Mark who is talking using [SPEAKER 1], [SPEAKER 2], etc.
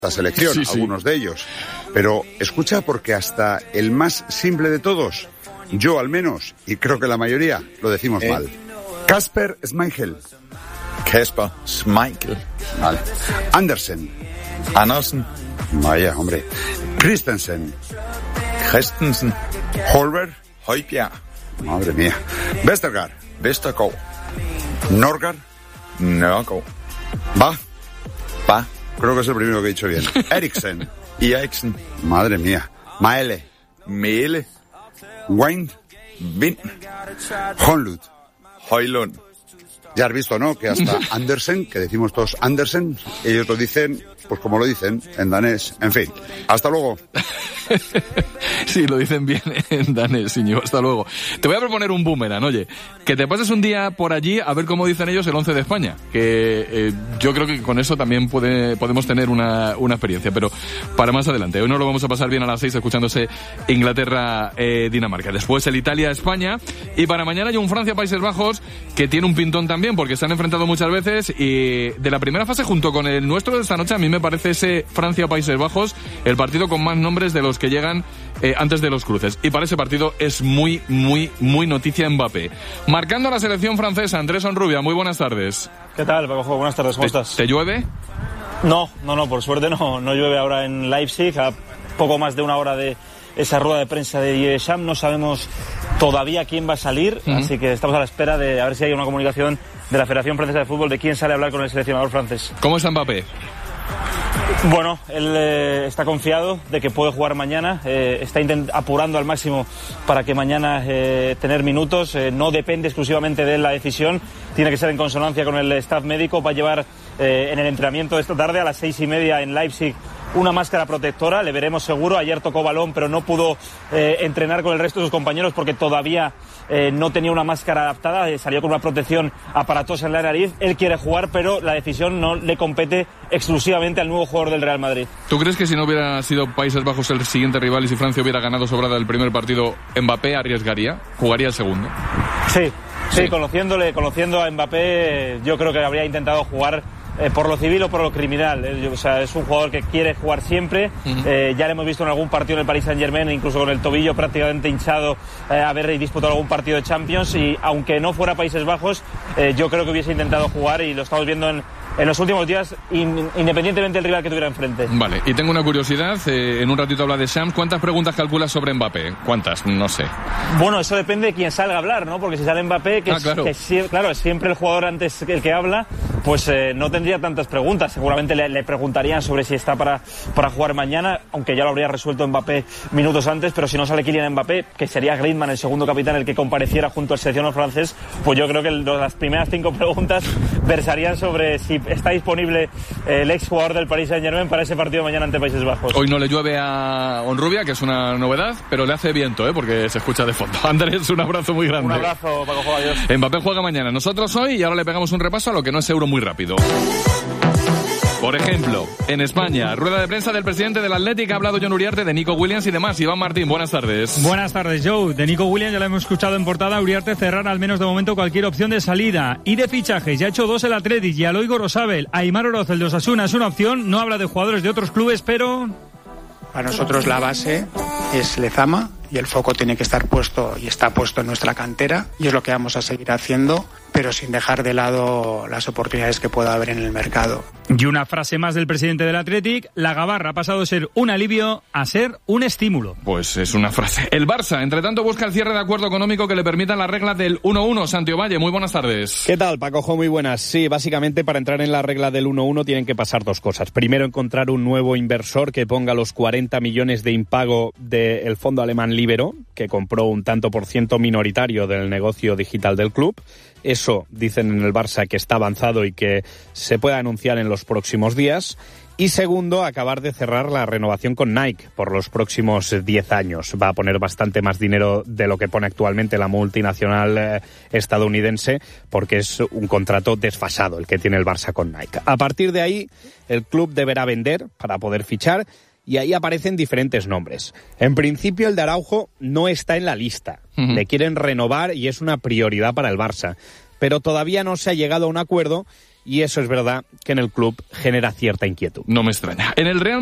[SPEAKER 1] la selección, sí. Algunos de ellos. Pero escucha, porque hasta el más simple de todos, yo al menos, y creo que la mayoría, lo decimos mal. Kasper Schmeichel.
[SPEAKER 2] Kasper Schmeichel.
[SPEAKER 1] Vale. Andersen. Vaya, hombre. Christensen. Holberg.
[SPEAKER 2] Højbjerg.
[SPEAKER 1] Madre mía. Vestergaard. Norgard. Va. Creo que es el primero que he dicho bien. Eriksen. Madre mía. Mæhle. Wind. Højlund. Ya has visto, ¿no? Que hasta Andersen, que decimos todos Andersen, ellos lo dicen, pues como lo dicen, en danés. En fin, hasta luego.
[SPEAKER 3] Sí, lo dicen bien en danés, Íñigo, hasta luego. Te voy a proponer un boomerang, oye, que te pases un día por allí a ver cómo dicen ellos el 11 de España, que yo creo que con eso también podemos tener una experiencia, pero para más adelante. Hoy nos lo vamos a pasar bien a las 6 escuchándose Inglaterra-Dinamarca. Después el Italia-España, y para mañana hay un Francia-Países Bajos que tiene un pintón también, porque se han enfrentado muchas veces, y de la primera fase junto con el nuestro de esta noche, a mí me parece ese Francia-Países Bajos el partido con más nombres de los que llegan antes de los cruces. Y para ese partido es muy noticia Mbappé. Marcando a la selección francesa, Andrés Onrubia, muy buenas tardes.
[SPEAKER 4] ¿Qué tal, Paco? Buenas tardes, ¿cómo estás?
[SPEAKER 3] ¿Te llueve?
[SPEAKER 4] No, por suerte no llueve ahora en Leipzig, a poco más de una hora de esa rueda de prensa de Didier Deschamps. No sabemos todavía quién va a salir, así que estamos a la espera de a ver si hay una comunicación de la Federación Francesa de Fútbol de quién sale a hablar con el seleccionador francés.
[SPEAKER 3] ¿Cómo está Mbappé?
[SPEAKER 4] Bueno, él está confiado de que puede jugar mañana, está apurando al máximo para que mañana tener minutos, no depende exclusivamente de él la decisión, tiene que ser en consonancia con el staff médico. Va a llevar en el entrenamiento de esta tarde a las 6:30 en Leipzig una máscara protectora, le veremos seguro. Ayer tocó balón, pero no pudo entrenar con el resto de sus compañeros porque todavía no tenía una máscara adaptada, salió con una protección aparatosa en la nariz. Él quiere jugar, pero la decisión no le compete exclusivamente al nuevo jugador del Real Madrid.
[SPEAKER 3] ¿Tú crees que si no hubiera sido Países Bajos el siguiente rival y si Francia hubiera ganado sobrada el primer partido, Mbappé arriesgaría? ¿Jugaría el segundo?
[SPEAKER 4] Sí, conociendo a Mbappé, yo creo que habría intentado jugar por lo civil o por lo criminal. O sea, es un jugador que quiere jugar siempre. Ya le hemos visto en algún partido en el Paris Saint-Germain, incluso con el tobillo prácticamente hinchado, haber disputado algún partido de Champions, y aunque no fuera Países Bajos, yo creo que hubiese intentado jugar, y lo estamos viendo en los últimos días, independientemente del rival que tuviera enfrente.
[SPEAKER 3] Vale, y tengo una curiosidad, en un ratito habla de Shams. ¿Cuántas preguntas calculas sobre Mbappé? ¿Cuántas? No sé.
[SPEAKER 4] Bueno, eso depende de quién salga a hablar, ¿no? Porque si sale Mbappé,
[SPEAKER 3] claro,
[SPEAKER 4] es siempre el jugador antes el que habla, pues no tendría tantas preguntas. Seguramente le preguntarían sobre si está para jugar mañana, aunque ya lo habría resuelto Mbappé minutos antes. Pero si no sale Kylian Mbappé, que sería Griezmann, el segundo capitán, el que compareciera junto al seleccionador francés, pues yo creo que las primeras 5 preguntas versarían sobre si está disponible el exjugador del Paris Saint-Germain para ese partido mañana ante Países Bajos.
[SPEAKER 3] Hoy no le llueve a Onrubia, que es una novedad, pero le hace viento, porque se escucha de fondo. Andrés, un abrazo muy grande.
[SPEAKER 4] Un abrazo, Paco, adiós.
[SPEAKER 3] Mbappé juega mañana, nosotros hoy, y ahora le pegamos un repaso a lo que no es Euro muy rápido. Por ejemplo, en España, rueda de prensa del presidente del Athletic, ha hablado Jon Uriarte, de Nico Williams y demás. Iván Martín, buenas tardes.
[SPEAKER 5] Buenas tardes, Joe. De Nico Williams ya lo hemos escuchado en portada. Uriarte cerrar al menos de momento cualquier opción de salida. Y de fichajes, ya ha hecho 2 el Athletic, y Aloy Gorosabel, Aimar Oroz, el de Osasuna, es una opción. No habla de jugadores de otros clubes, pero...
[SPEAKER 6] Para nosotros la base es Lezama, y el foco tiene que estar puesto y está puesto en nuestra cantera, y es lo que vamos a seguir haciendo, pero sin dejar de lado las oportunidades que pueda haber en el mercado.
[SPEAKER 5] Y una frase más del presidente del Athletic: la gabarra ha pasado de ser un alivio a ser un estímulo.
[SPEAKER 3] Pues es una frase. El Barça, entre tanto, busca el cierre de acuerdo económico que le permita la regla del 1-1. Santi Ovalle, muy buenas tardes.
[SPEAKER 7] ¿Qué tal, Pacojo? Muy buenas. Sí, básicamente para entrar en la regla del 1-1 tienen que pasar 2 cosas. Primero, encontrar un nuevo inversor que ponga los 40 millones de impago del fondo alemán Libero, que compró un tanto por ciento minoritario del negocio digital del club. Eso dicen en el Barça que está avanzado y que se puede anunciar en los próximos días. Y segundo, acabar de cerrar la renovación con Nike por los próximos 10 años. Va a poner bastante más dinero de lo que pone actualmente la multinacional estadounidense, porque es un contrato desfasado el que tiene el Barça con Nike. A partir de ahí, el club deberá vender para poder fichar, y ahí aparecen diferentes nombres. En principio, el de Araujo no está en la lista. Le quieren renovar y es una prioridad para el Barça. Pero todavía no se ha llegado a un acuerdo, y eso es verdad que en el club genera cierta inquietud.
[SPEAKER 3] No me extraña. En el Real